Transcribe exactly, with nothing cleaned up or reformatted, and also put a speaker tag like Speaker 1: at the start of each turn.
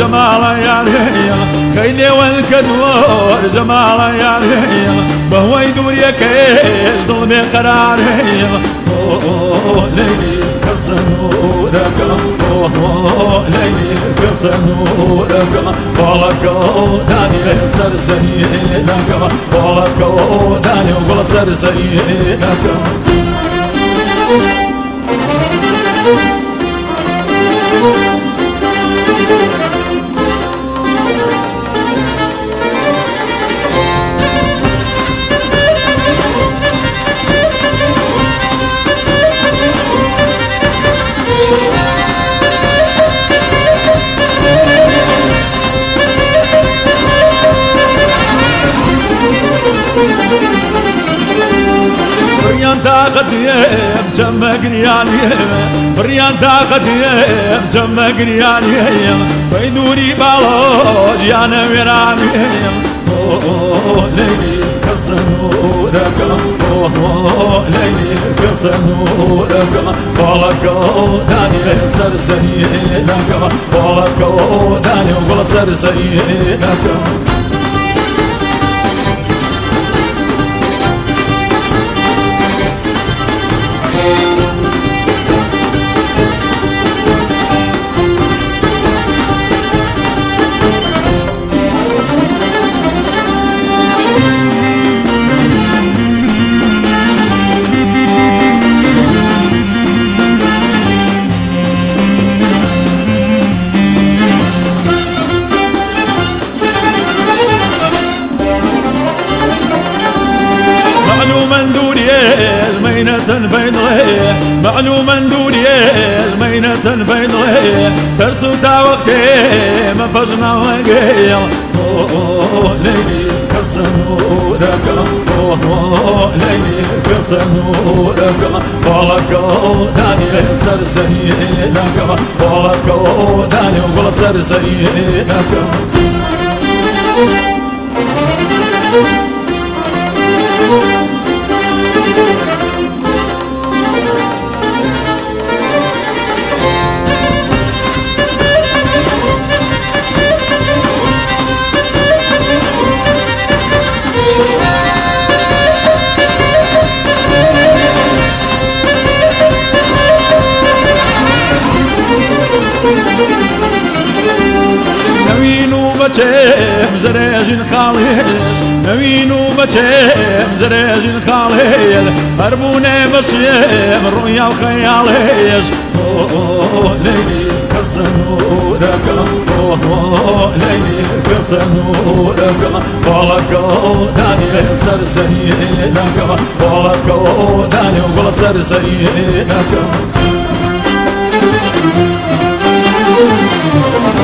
Speaker 1: جمال يا ريا خيلي والكدور جمال يا ريا بهو يدور يا كيش ظلمي قرار اوه ليلي كسنورك اوه ليلي كسنورك بالكو داني سرسري لك بالكو داني وقل سرسري لك بريان تاقديم جمع قريانيم بريان تاقديم جمع قريانيم بيدوري بالوج يانا ويرانيم اوه ليلي كسنورك اوه ليلي كسنورك بالكو داني سرسري لك بالكو داني وقل سرسري لك المينة بيضاء معلوما دوري المينة بيضاء ترسو وقتي ما فجنا وقيل اوه ليلي كسنورك اوه ليلي كسنورك بالكو داني سرسري لك بالكو داني وقل سرسري لك نوينو بچم زريجن خاليش نوينو بچم زريجن خاليش هربوني بشيم رؤيا وخياليش اوه ليلي كسنورك اوه ليلي كسنورك بالكو داني سرسري لك بالكو داني وقل سرسري لك